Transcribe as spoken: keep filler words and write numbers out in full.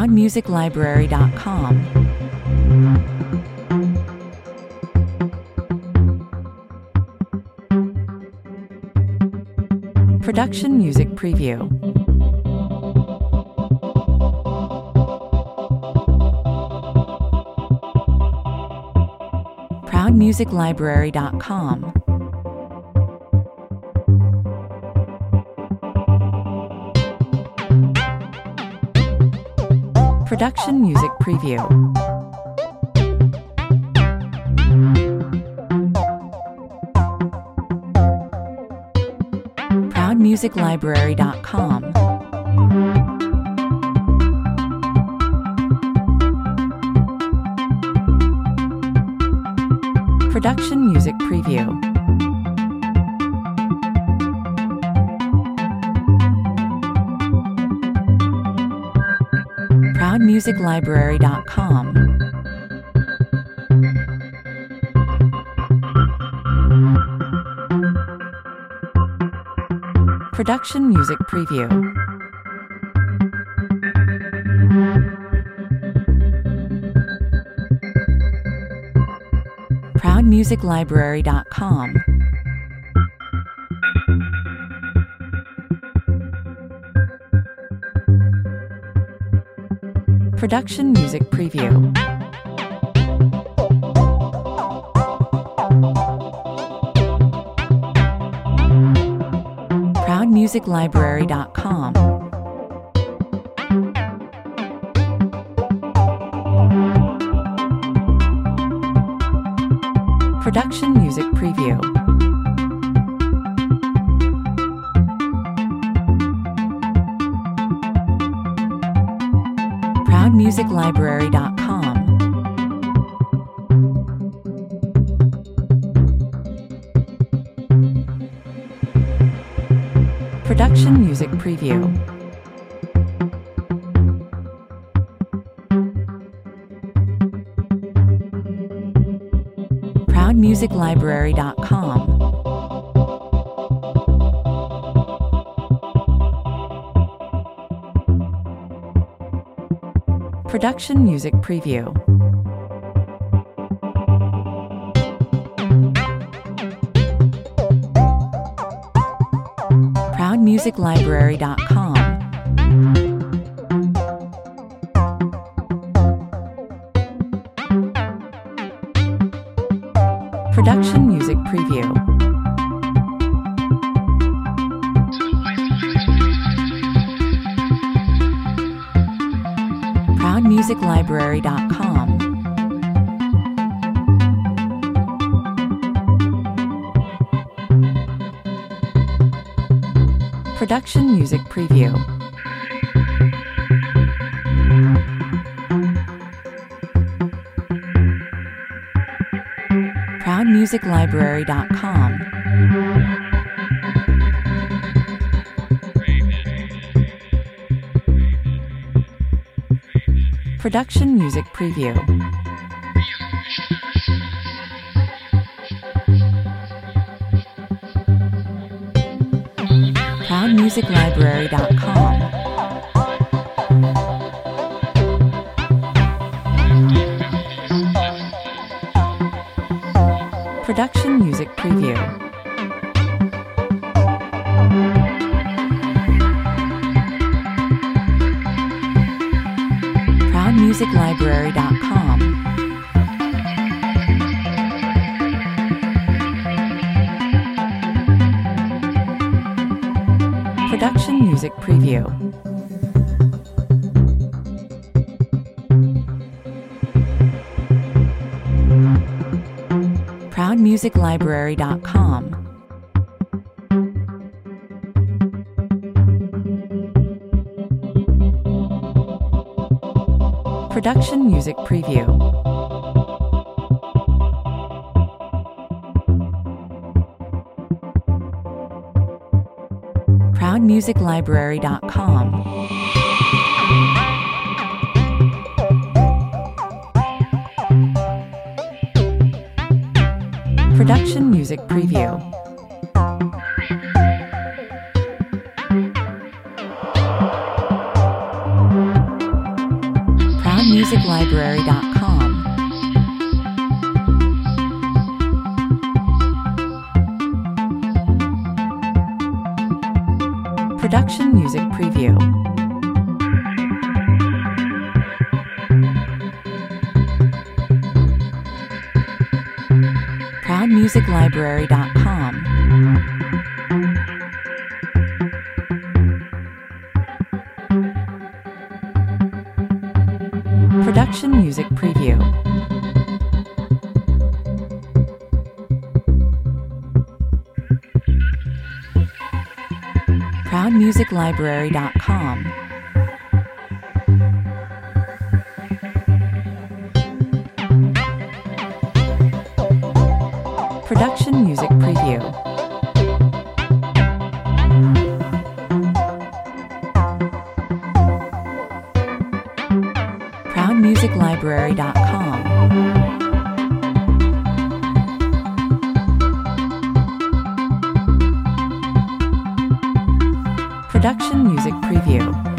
proud music library dot com. Production Music Preview. proud music library dot com. Production Music Preview. proud music library dot com. Production Music Preview. proud music library dot com. Production Music Preview. proud music library dot com. Production Music Preview. proud music library dot com. Production Music Preview. proud music library dot com. Production Music Preview. proud music library dot com. Production Music Preview. proud music library dot com. Production Music Preview. proud music library dot com. Production Music Preview. proud music library dot com. Production Music Preview. proud music library dot com. Production Music Preview. proud music library dot com. Production Music Preview. proud music library dot com. Production Music Preview. proud music library dot com. Production Music Preview. library dot com. Production Music Preview. proud music library dot com. Production Music Preview. proud music library dot com. Production Music Preview. proud music library dot com. Production Music Preview.